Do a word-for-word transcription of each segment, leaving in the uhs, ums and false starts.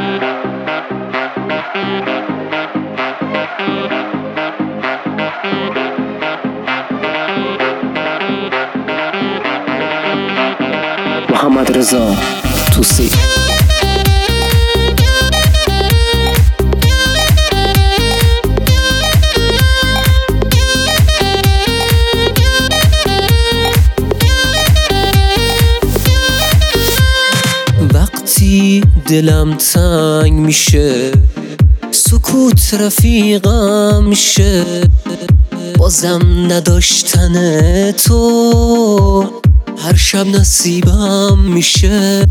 محمد رضا توسی. وقتی دلم تنگ میشه سکوت رفیقم میشه، بازم نداشتن تو هر شب نصیبم میشه.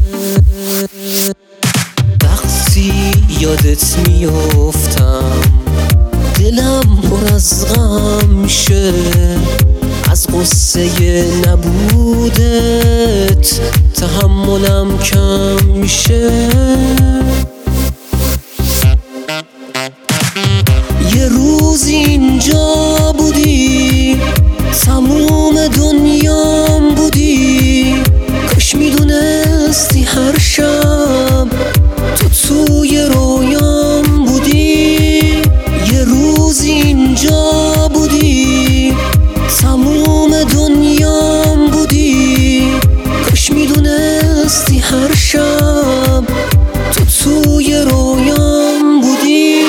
وقتی یادت میافتم دلم پر از غم میشه، از قصه نبودت تحملم کم میشه. یه روز اینجا بودی تموم دنیام بودی، کاش میدونستی هر شب تو توی رویام بودی. یه روز اینجا بودی تموم دنیام بودی، کاش میدونستی هر شب تو توی رویام بودی.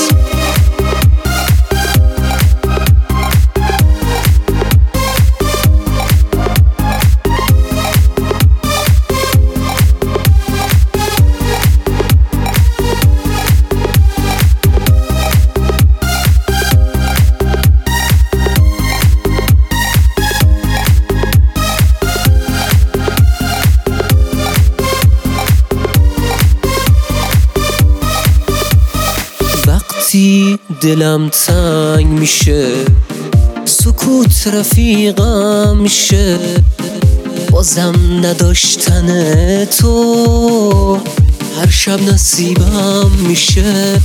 وقتی دلم تنگ میشه سکوت رفیقم میشه، بازم نداشتن تو هر شب نصیبم میشه.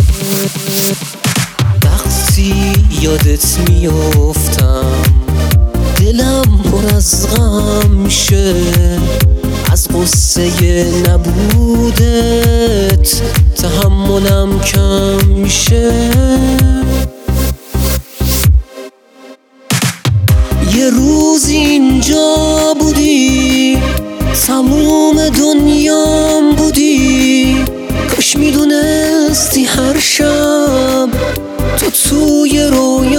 وقتی یادت میافتم دلم پر از غم میشه، از قصه نبودت تحملم کم میشه. یه روز اینجا بودی تموم دنیام بودی، کاش میدونستی هر شب تو توی رویام